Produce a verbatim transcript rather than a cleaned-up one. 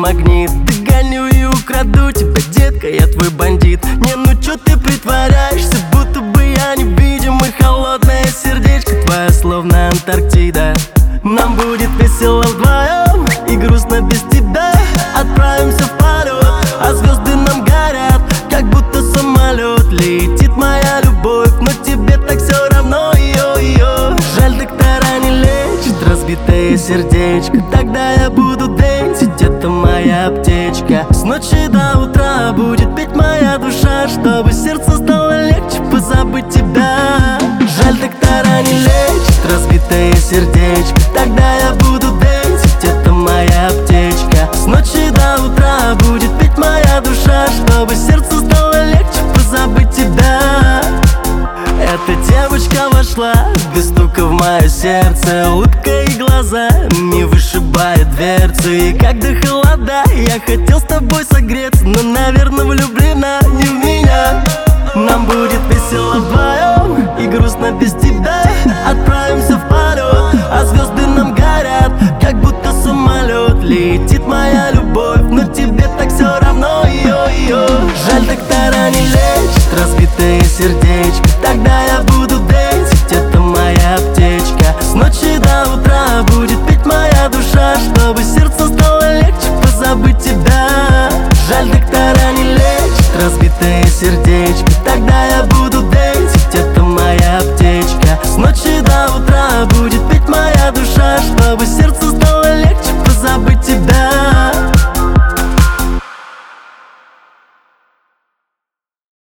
магнит. Догоню и украду тебя, детка, я твой бандит. Не, ну чё ты притворяешься, будто бы я невидим. И холодное сердечко твое словно Антарктида. Нам будет весело вдвоем и грустно без тебя. Отправимся в полет, а звезды нам горят, как будто самолет. Летит моя любовь, но тебе так все равно, йо-йо. Жаль, доктора не лечат разбитое сердечко. Тогда я буду дэнсить, это моя аптечка. С ночи до утра будет петь моя душа, чтобы сердце стало легче позабыть тебя. Жаль, доктора не лечат разбитое сердечко. Тогда я буду дэнсить, это моя аптечка. С ночи до утра будет петь моя душа, чтобы сердце стало легче позабыть тебя. Эта девочка вошла без стука в мое сердце. Улыбка и глаза не вышибает дверцы. И когда холода, я хотел с тобой согреться, но, наверное, влюблена не в меня. Нам будет весело вдвоем и грустно без тебя. Отправимся в полет, а звезды нам горят, как будто самолет. Летит моя любовь, но тебе так все равно, йо-йо. Жаль, доктора не лечат разбитое